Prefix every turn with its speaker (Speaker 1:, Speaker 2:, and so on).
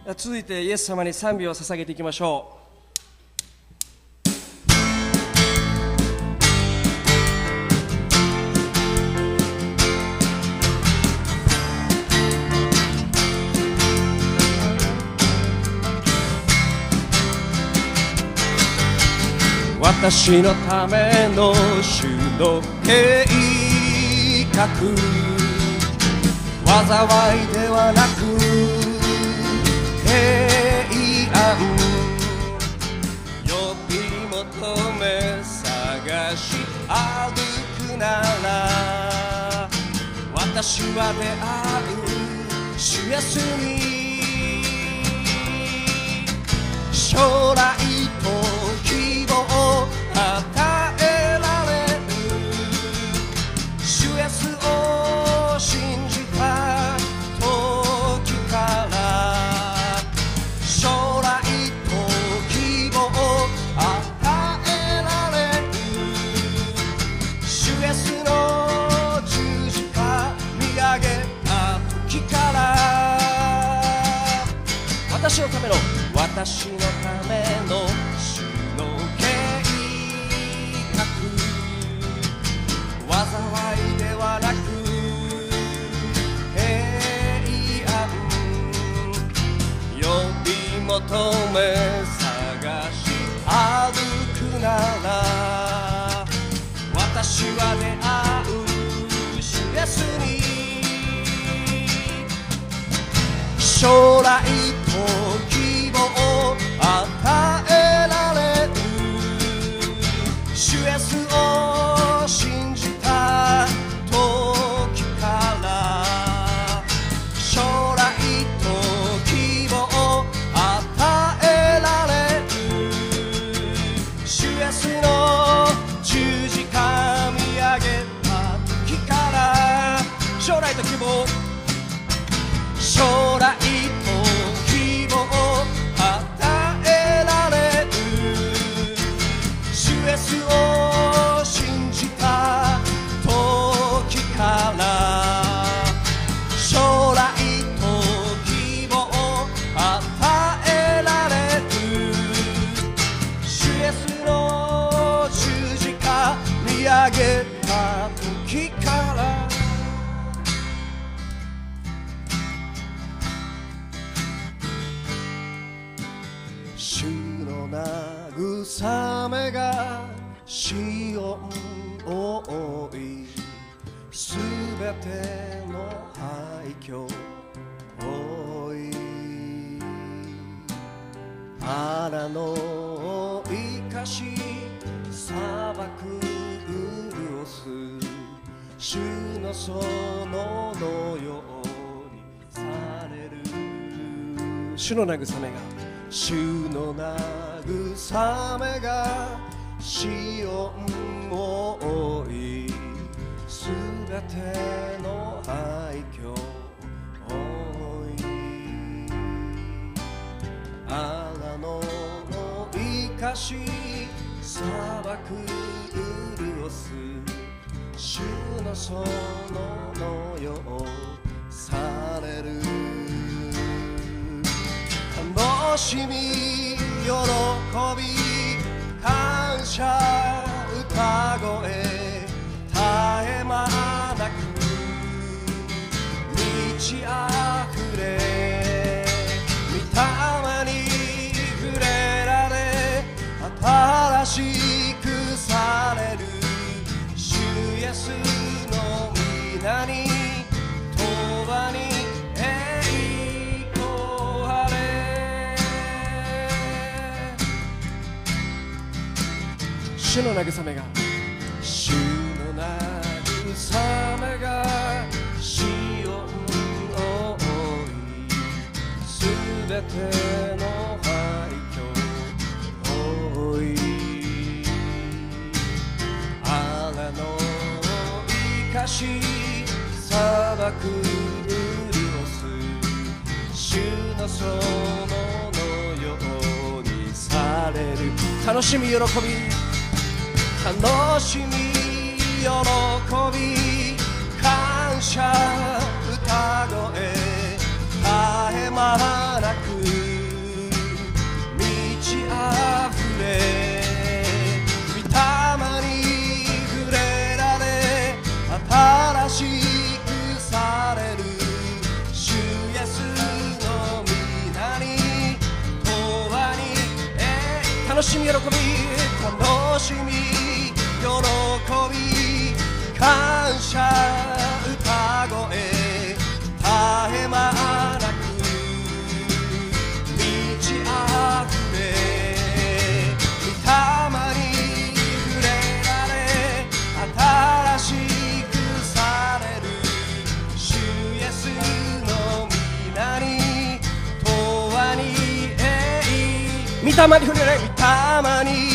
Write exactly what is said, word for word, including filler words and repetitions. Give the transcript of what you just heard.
Speaker 1: 続いてイエス様に賛美を捧げていきましょう。私のための主の計画、災いではなく平安、呼び求め探し歩くなら、私は出会う主イエスに、将来と希望を与えられる、主イエスを信じた時から、将来と希望を与えられる、主イエスの十字架見上げた時から、私のための私のための主の計画、災いではなく平安、呼び求め探し歩くなら、私は出会う主イエスに、将来と希望を与えられる、主イエスを信じた時から、将来と希望を与えられる、主イエスの十字架見上げた時から、将来と希望、将来と希望を与えられる、主イエスを信じた時から、将来と希望を与えられる、主イエスの十字架見上げた時から、主の慰めがシオンを覆い、すべての廃墟を覆い、荒野を生かし砂漠潤す、主の園のようにされる、主の慰めが主の慰めがシオンを覆い、すべての廃墟を覆い、荒野を生かし砂漠潤す、主の園のようされる、楽しみ喜び感謝歌声絶え間なく満ち溢れ、御霊に触れられ新しくされる、主イエスの皆に永遠に栄光あれ、主の慰めが主の慰めがシオンを覆い、すべての廃墟を覆い、荒野を生かし砂漠潤す、主の園のようにされる、楽しみ喜び楽しみ喜び感謝歌声絶え間なくしみ喜び楽しみ喜び感謝歌声絶え間なく満ち溢れ御霊に触れられ新しくされる主イエスの皆に永遠に御霊に触れられ御霊に